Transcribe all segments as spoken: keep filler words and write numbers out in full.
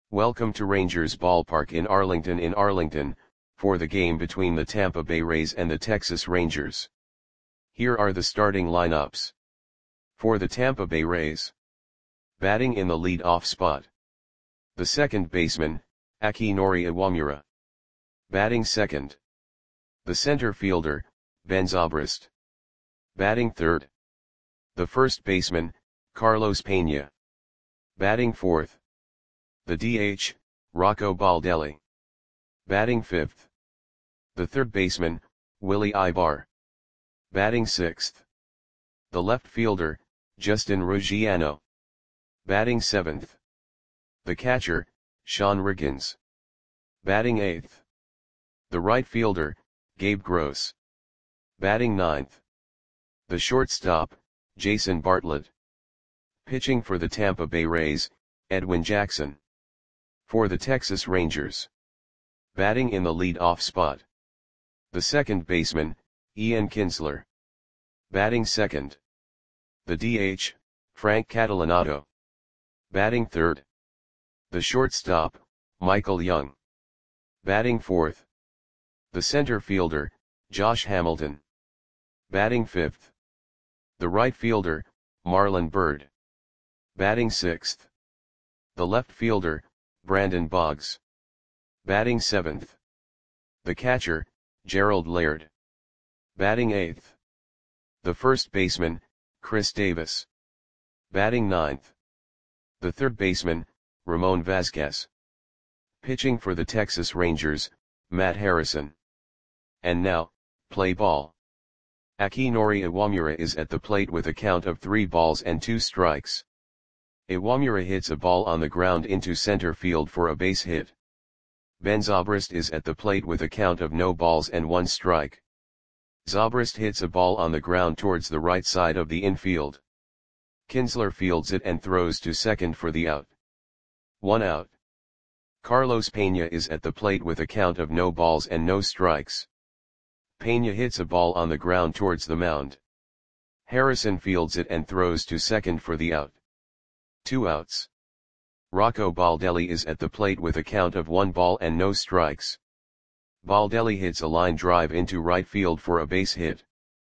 Welcome to Rangers Ballpark in Arlington in Arlington, for the game between the Tampa Bay Rays and the Texas Rangers. Here are the starting lineups. For the Tampa Bay Rays. Batting in the lead-off spot. The second baseman, Akinori Iwamura. Batting second. The center fielder, Ben Zobrist. Batting third. The first baseman, Carlos Pena. Batting fourth. The D H, Rocco Baldelli. Batting fifth. The third baseman, Willie Aybar. Batting sixth. The left fielder, Justin Ruggiano. Batting seventh. The catcher, Sean Riggins. Batting eighth. The right fielder, Gabe Gross. Batting ninth. The shortstop, Jason Bartlett. Pitching for the Tampa Bay Rays, Edwin Jackson. For the Texas Rangers. Batting in the lead-off spot. The second baseman, Ian Kinsler. Batting second. The D H, Frank Catalanotto. Batting third. The shortstop, Michael Young. Batting fourth. The center fielder, Josh Hamilton. Batting fifth. The right fielder, Marlon Byrd. Batting sixth. The left fielder, Brandon Boggs. Batting seventh. The catcher, Gerald Laird. Batting eighth. The first baseman, Chris Davis. Batting ninth. The third baseman, Ramon Vasquez. Pitching for the Texas Rangers, Matt Harrison. And now, play ball. Akinori Iwamura is at the plate with a count of three balls and two strikes. Iwamura hits a ball on the ground into center field for a base hit. Ben Zobrist is at the plate with a count of no balls and one strike. Zobrist hits a ball on the ground towards the right side of the infield. Kinsler fields it and throws to second for the out. One out. Carlos Pena is at the plate with a count of no balls and no strikes. Pena hits a ball on the ground towards the mound. Harrison fields it and throws to second for the out. Two outs. Rocco Baldelli is at the plate with a count of one ball and no strikes. Baldelli hits a line drive into right field for a base hit.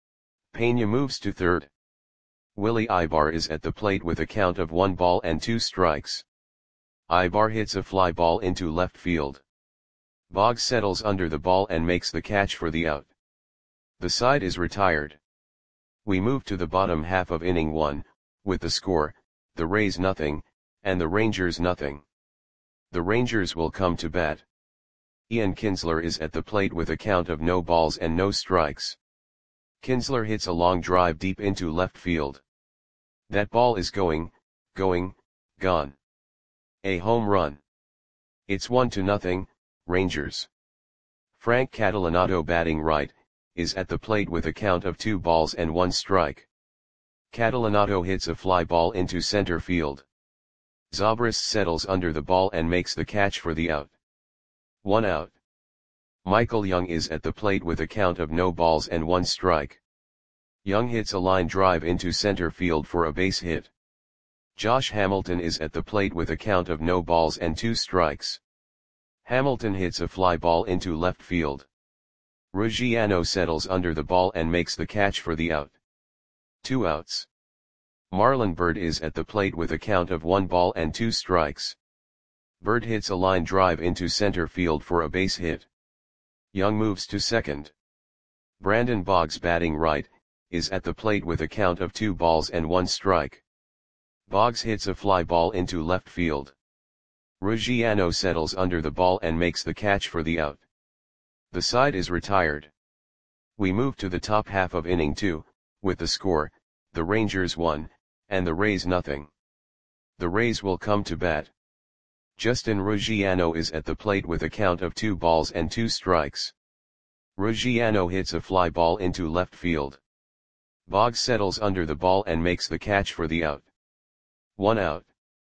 Pena moves to third. Willie Aybar is at the plate with a count of one ball and two strikes. Aybar hits a fly ball into left field. Boggs settles under the ball and makes the catch for the out. The side is retired. We move to the bottom half of inning one, with the score, the Rays nothing, and the Rangers nothing. The Rangers will come to bat. Ian Kinsler is at the plate with a count of no balls and no strikes. Kinsler hits a long drive deep into left field. That ball is going, going, gone. A home run. It's one to nothing, Rangers. Frank Catalanotto, batting right, is at the plate with a count of two balls and one strike. Catalanotto hits a fly ball into center field. Zobrist settles under the ball and makes the catch for the out. One out. Michael Young is at the plate with a count of no balls and one strike. Young hits a line drive into center field for a base hit. Josh Hamilton is at the plate with a count of no balls and two strikes. Hamilton hits a fly ball into left field. Ruggiano settles under the ball and makes the catch for the out. Two outs. Marlon Byrd is at the plate with a count of one ball and two strikes. Byrd hits a line drive into center field for a base hit. Young moves to second. Brandon Boggs, batting right, is at the plate with a count of two balls and one strike. Boggs hits a fly ball into left field. Ruggiano settles under the ball and makes the catch for the out. The side is retired. We move to the top half of inning two, with the score, the Rangers one, and the Rays nothing. The Rays will come to bat. Justin Ruggiano is at the plate with a count of two balls and two strikes. Ruggiano hits a fly ball into left field. Boggs settles under the ball and makes the catch for the out. One out.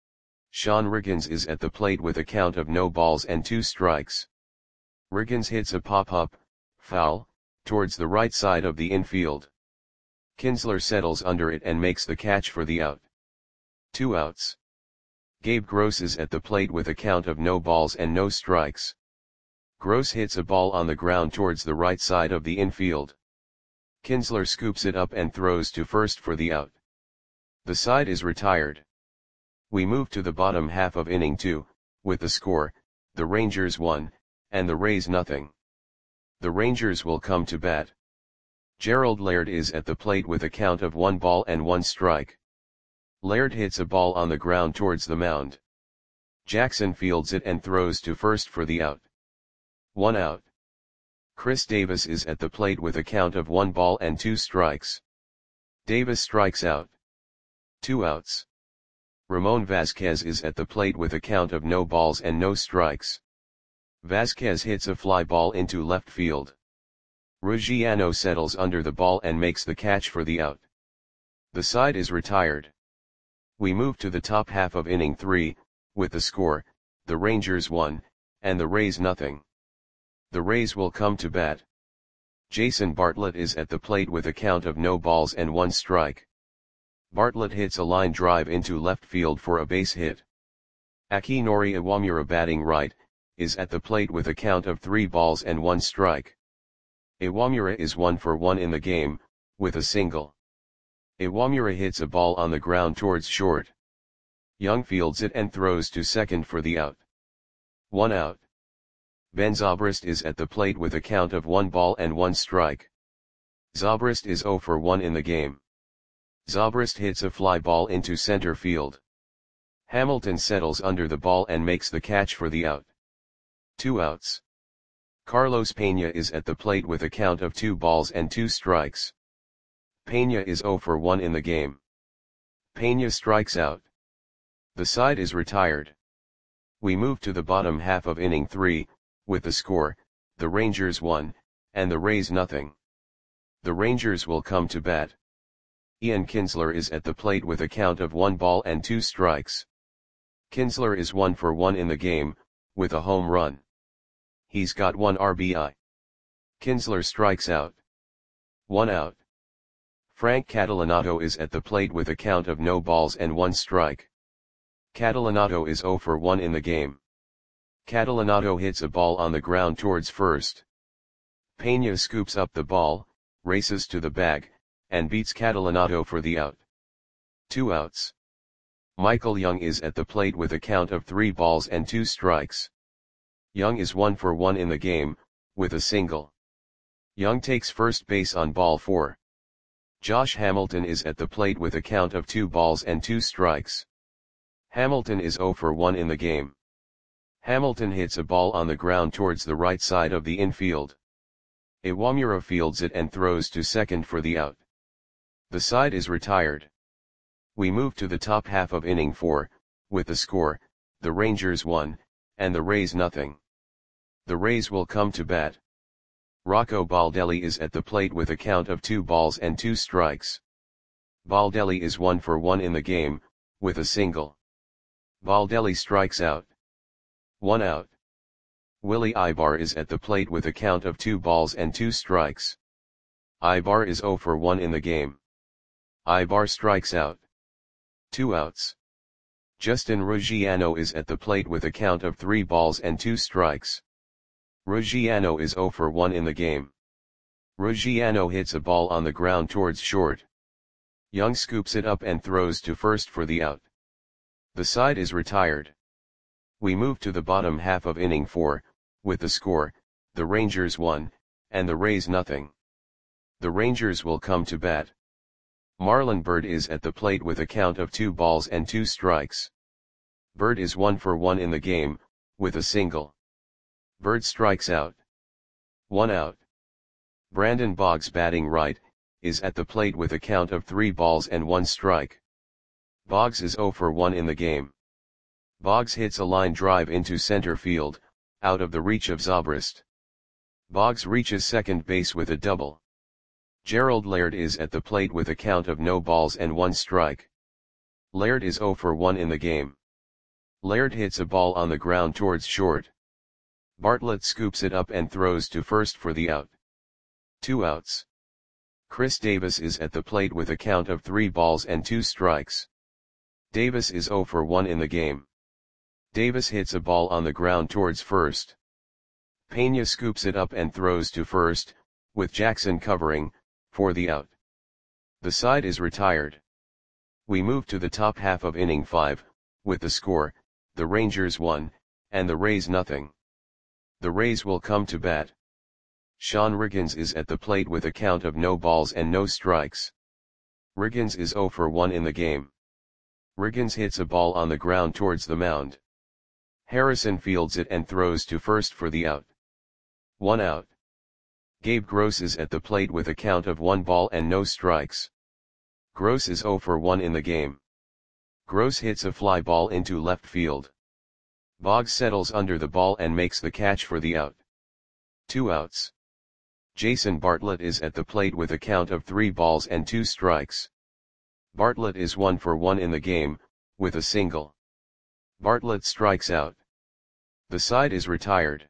Sean Riggins is at the plate with a count of no balls and two strikes. Riggins hits a pop-up, foul, towards the right side of the infield. Kinsler settles under it and makes the catch for the out. Two outs. Gabe Gross is at the plate with a count of no balls and no strikes. Gross hits a ball on the ground towards the right side of the infield. Kinsler scoops it up and throws to first for the out. The side is retired. We move to the bottom half of inning two, with the score, the Rangers one, and the Rays nothing. The Rangers will come to bat. Gerald Laird is at the plate with a count of one ball and one strike. Laird hits a ball on the ground towards the mound. Jackson fields it and throws to first for the out. One out. Chris Davis is at the plate with a count of one ball and two strikes. Davis strikes out. Two outs. Ramon Vasquez is at the plate with a count of no balls and no strikes. Vasquez hits a fly ball into left field. Ruggiano settles under the ball and makes the catch for the out. The side is retired. We move to the top half of inning three, with the score, the Rangers one, and the Rays nothing. The Rays will come to bat. Jason Bartlett is at the plate with a count of no balls and one strike. Bartlett hits a line drive into left field for a base hit. Akinori Iwamura, batting right, is at the plate with a count of three balls and one strike. Iwamura is one for one in the game, with a single. Iwamura hits a ball on the ground towards short. Young fields it and throws to second for the out. One out. Ben Zobrist is at the plate with a count of one ball and one strike. Zobrist is zero for one in the game. Zobrist hits a fly ball into center field. Hamilton settles under the ball and makes the catch for the out. Two outs. Carlos Pena is at the plate with a count of two balls and two strikes. Pena is zero for one in the game. Pena strikes out. The side is retired. We move to the bottom half of inning three, with the score, the Rangers one, and the Rays nothing. The Rangers will come to bat. Ian Kinsler is at the plate with a count of one ball and two strikes. Kinsler is one for one in the game, with a home run. He's got one R B I. Kinsler strikes out. One out. Frank Catalanato is at the plate with a count of no balls and one strike. Catalanato is zero for one in the game. Catalanato hits a ball on the ground towards first. Pena scoops up the ball, races to the bag, and beats Catalanato for the out. Two outs. Michael Young is at the plate with a count of three balls and two strikes. Young is one for one in the game, with a single. Young takes first base on ball four. Josh Hamilton is at the plate with a count of two balls and two strikes. Hamilton is zero for one in the game. Hamilton hits a ball on the ground towards the right side of the infield. Iwamura fields it and throws to second for the out. The side is retired. We move to the top half of inning four, with the score, the Rangers one, and the Rays nothing. The Rays will come to bat. Rocco Baldelli is at the plate with a count of two balls and two strikes. Baldelli is one for one in the game, with a single. Baldelli strikes out. One out. Willie Ibar is at the plate with a count of two balls and two strikes. Ibar is zero for one in the game. Ibar strikes out. Two outs. Justin Ruggiano is at the plate with a count of three balls and two strikes. Ruggiano is zero for one in the game. Ruggiano hits a ball on the ground towards short. Young scoops it up and throws to first for the out. The side is retired. We move to the bottom half of inning four, with the score, the Rangers one, and the Rays nothing. The Rangers will come to bat. Marlon Byrd is at the plate with a count of two balls and two strikes. Byrd is one for one in the game, with a single. Byrd strikes out. One out. Brandon Boggs, batting right, is at the plate with a count of three balls and one strike. Boggs is zero for one in the game. Boggs hits a line drive into center field, out of the reach of Zobrist. Boggs reaches second base with a double. Gerald Laird is at the plate with a count of no balls and one strike. Laird is zero for one in the game. Laird hits a ball on the ground towards short. Bartlett scoops it up and throws to first for the out. Two outs. Chris Davis is at the plate with a count of three balls and two strikes. Davis is zero for one in the game. Davis hits a ball on the ground towards first. Pena scoops it up and throws to first, with Jackson covering, for the out. The side is retired. We move to the top half of inning five, with the score, the Rangers one, and the Rays nothing. The Rays will come to bat. Sean Riggins is at the plate with a count of no balls and no strikes. Riggins is oh for one in the game. Riggins hits a ball on the ground towards the mound. Harrison fields it and throws to first for the out. One out. Gabe Gross is at the plate with a count of one ball and no strikes. Gross is oh for one in the game. Gross hits a fly ball into left field. Boggs settles under the ball and makes the catch for the out. Two outs. Jason Bartlett is at the plate with a count of three balls and two strikes. Bartlett is one for one in the game, with a single. Bartlett strikes out. The side is retired.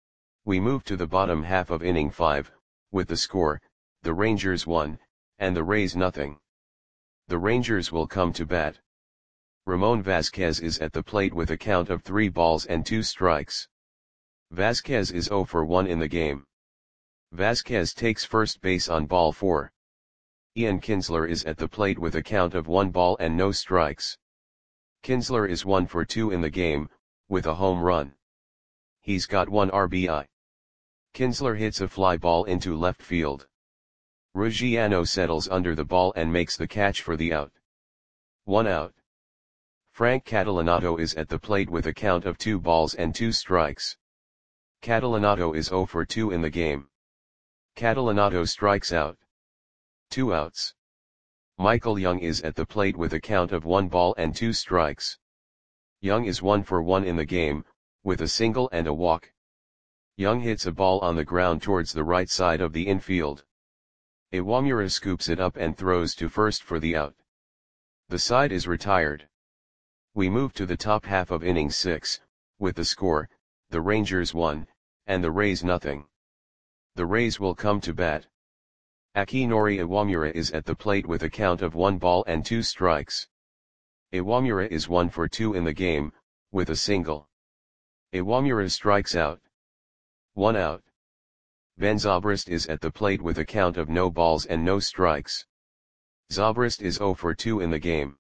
We move to the bottom half of inning five, with the score, the Rangers one, and the Rays nothing. The Rangers will come to bat. Ramon Vasquez is at the plate with a count of three balls and two strikes. Vasquez is oh for one in the game. Vasquez takes first base on ball four. Ian Kinsler is at the plate with a count of one ball and no strikes. Kinsler is one for two in the game, with a home run. He's got one R B I. Kinsler hits a fly ball into left field. Ruggiano settles under the ball and makes the catch for the out. One out. Frank Catalanato is at the plate with a count of two balls and two strikes. Catalanato is oh for two in the game. Catalanato strikes out. Two outs. Michael Young is at the plate with a count of one ball and two strikes. Young is one for one in the game, with a single and a walk. Young hits a ball on the ground towards the right side of the infield. Iwamura scoops it up and throws to first for the out. The side is retired. We move to the top half of inning six, with the score, the Rangers one, and the Rays nothing. The Rays will come to bat. Akinori Iwamura is at the plate with a count of one ball and two strikes. Iwamura is one for two in the game, with a single. Iwamura strikes out. One out. Ben Zobrist is at the plate with a count of no balls and no strikes. Zobrist is oh for two in the game.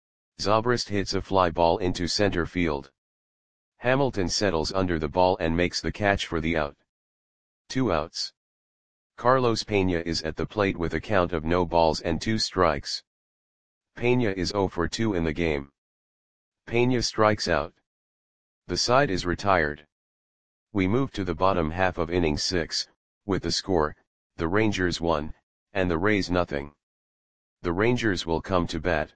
Zobrist hits a fly ball into center field. Hamilton settles under the ball and makes the catch for the out. Two outs. Carlos Pena is at the plate with a count of no balls and two strikes. Pena is oh for two in the game. Pena strikes out. The side is retired. We move to the bottom half of inning six, with the score, the Rangers one, and the Rays nothing. The Rangers will come to bat.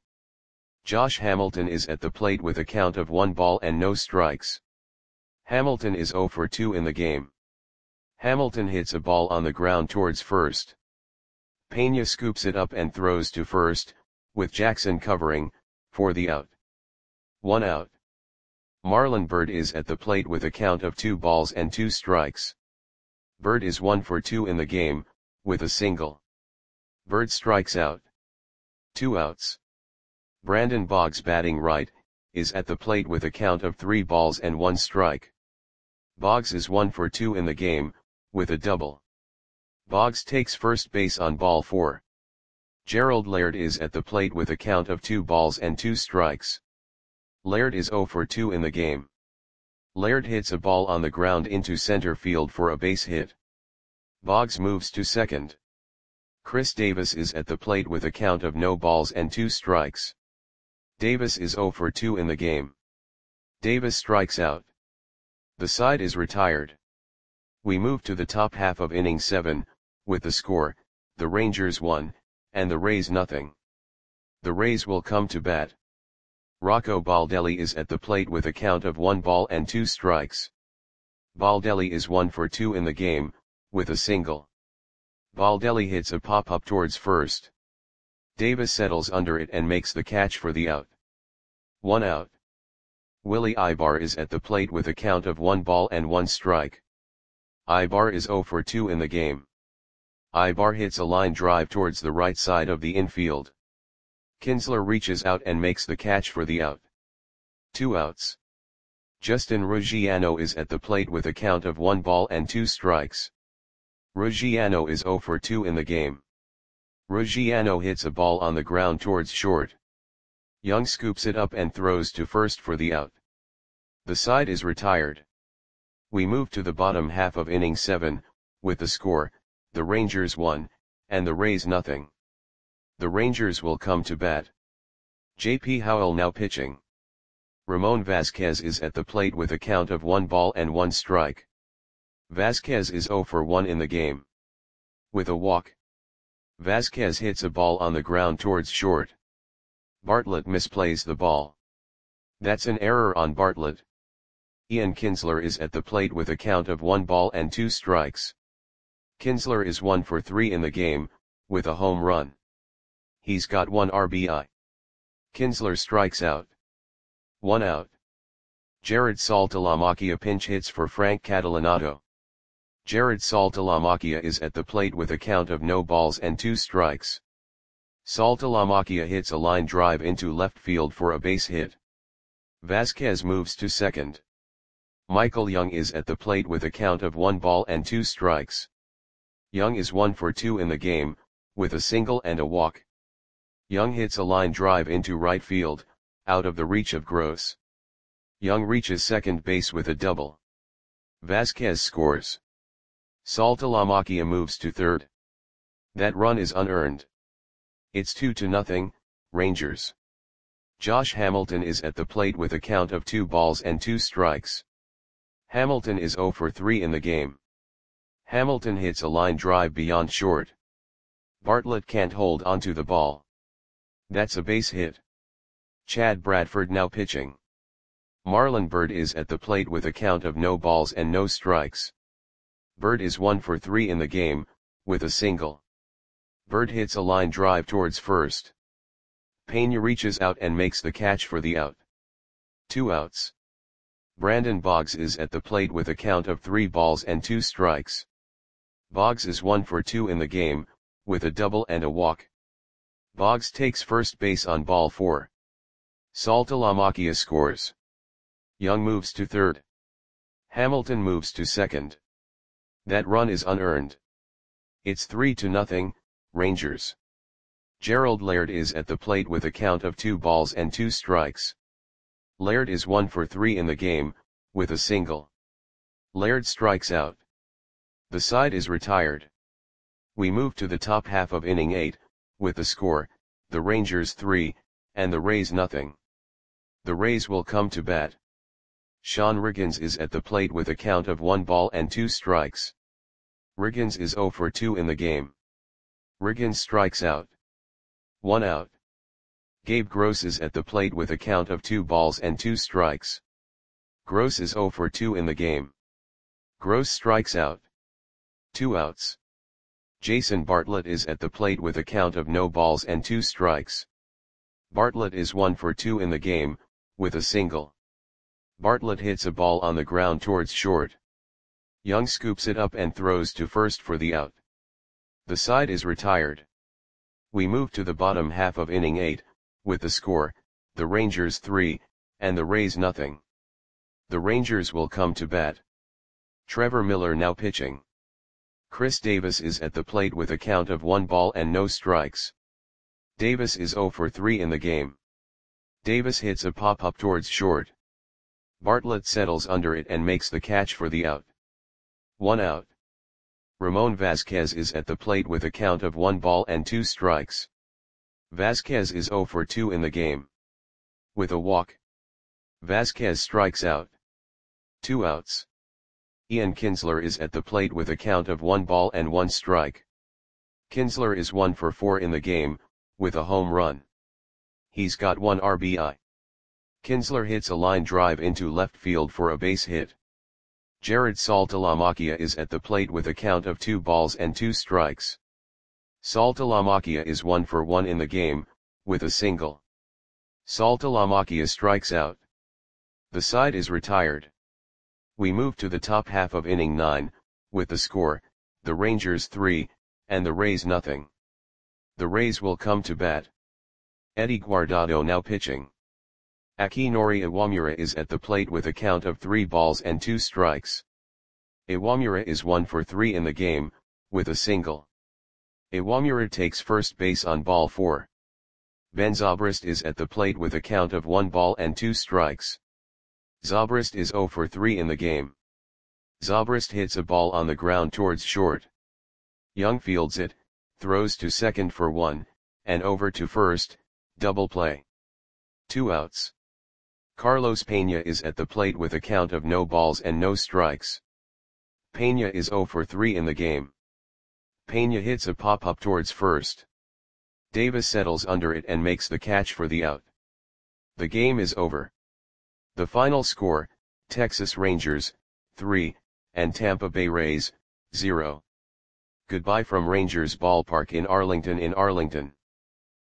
Josh Hamilton is at the plate with a count of one ball and no strikes. Hamilton is oh for two in the game. Hamilton hits a ball on the ground towards first. Pena scoops it up and throws to first, with Jackson covering, for the out. One out. Marlon Byrd is at the plate with a count of two balls and two strikes. Byrd is one for two in the game, with a single. Byrd strikes out. Two outs. Brandon Boggs, batting right, is at the plate with a count of three balls and one strike. Boggs is one for two in the game, with a double. Boggs takes first base on ball four. Gerald Laird is at the plate with a count of two balls and two strikes. Laird is oh for two in the game. Laird hits a ball on the ground into center field for a base hit. Boggs moves to second. Chris Davis is at the plate with a count of no balls and two strikes. Davis is oh for two in the game. Davis strikes out. The side is retired. We move to the top half of inning seven, with the score, the Rangers one, and the Rays nothing. The Rays will come to bat. Rocco Baldelli is at the plate with a count of one ball and two strikes. Baldelli is one for two in the game, with a single. Baldelli hits a pop-up towards first. Davis settles under it and makes the catch for the out. One out. Willie Ibar is at the plate with a count of one ball and one strike. Ibar is oh for two in the game. Ibar hits a line drive towards the right side of the infield. Kinsler reaches out and makes the catch for the out. Two outs. Justin Ruggiano is at the plate with a count of one ball and two strikes. Ruggiano is zero for two in the game. Ruggiano hits a ball on the ground towards short. Young scoops it up and throws to first for the out. The side is retired. We move to the bottom half of inning seven, with the score, the Rangers one, and the Rays nothing. The Rangers will come to bat. J P Howell now pitching. Ramon Vasquez is at the plate with a count of one ball and one strike. Vasquez is zero for one in the game. With a walk. Vasquez hits a ball on the ground towards short. Bartlett misplays the ball. That's an error on Bartlett. Ian Kinsler is at the plate with a count of one ball and two strikes. Kinsler is one for three in the game, with a home run. He's got one R B I. Kinsler strikes out. One out. Jared Saltalamacchia pinch hits for Frank Catalanato. Jared Saltalamacchia is at the plate with a count of no balls and two strikes. Saltalamacchia hits a line drive into left field for a base hit. Vasquez moves to second. Michael Young is at the plate with a count of one ball and two strikes. Young is one for two in the game, with a single and a walk. Young hits a line drive into right field, out of the reach of Gross. Young reaches second base with a double. Vasquez scores. Saltalamacchia moves to third. That run is unearned. It's two to nothing, Rangers. Josh Hamilton is at the plate with a count of two balls and two strikes. Hamilton is zero for three in the game. Hamilton hits a line drive beyond short. Bartlett can't hold onto the ball. That's a base hit. Chad Bradford now pitching. Marlon Byrd is at the plate with a count of no balls and no strikes. Byrd is one for three in the game, with a single. Byrd hits a line drive towards first. Pena reaches out and makes the catch for the out. Two outs. Brandon Boggs is at the plate with a count of three balls and two strikes. Boggs is one for two in the game, with a double and a walk. Boggs takes first base on ball four. Saltalamacchia scores. Young moves to third. Hamilton moves to second. That run is unearned. It's three to nothing, Rangers. Gerald Laird is at the plate with a count of two balls and two strikes. Laird is one for three in the game, with a single. Laird strikes out. The side is retired. We move to the top half of inning eight, with the score, the Rangers three, and the Rays nothing. The Rays will come to bat. Sean Riggins is at the plate with a count of one ball and two strikes. Riggins is zero for two in the game. Riggins strikes out. One out. Gabe Gross is at the plate with a count of two balls and two strikes. Gross is zero for two in the game. Gross strikes out. Two outs. Jason Bartlett is at the plate with a count of no balls and two strikes. Bartlett is one for two in the game, with a single. Bartlett hits a ball on the ground towards short. Young scoops it up and throws to first for the out. The side is retired. We move to the bottom half of inning eight, with the score, the Rangers three, and the Rays nothing. The Rangers will come to bat. Trevor Miller now pitching. Chris Davis is at the plate with a count of one ball and no strikes. Davis is zero for three in the game. Davis hits a pop-up towards short. Bartlett settles under it and makes the catch for the out. One out. Ramon Vasquez is at the plate with a count of one ball and two strikes. Vasquez is zero for two in the game. With a walk. Vasquez strikes out. Two outs. Ian Kinsler is at the plate with a count of one ball and one strike. Kinsler is one for four in the game, with a home run. He's got one R B I. Kinsler hits a line drive into left field for a base hit. Jared Saltalamacchia is at the plate with a count of two balls and two strikes. Saltalamacchia is one for one in the game, with a single. Saltalamacchia strikes out. The side is retired. We move to the top half of inning nine, with the score, the Rangers three, and the Rays nothing. The Rays will come to bat. Eddie Guardado now pitching. Akinori Iwamura is at the plate with a count of three balls and two strikes. Iwamura is one for three in the game, with a single. Iwamura takes first base on ball four. Ben Zobrist is at the plate with a count of one ball and two strikes. Zobrist is zero for three in the game. Zobrist hits a ball on the ground towards short. Young fields it, throws to second for one, and over to first, double play. Two outs. Carlos Peña is at the plate with a count of no balls and no strikes. Peña is zero for three in the game. Peña hits a pop-up towards first. Davis settles under it and makes the catch for the out. The game is over. The final score, Texas Rangers, three, and Tampa Bay Rays, zero. Goodbye from Rangers Ballpark in Arlington in Arlington.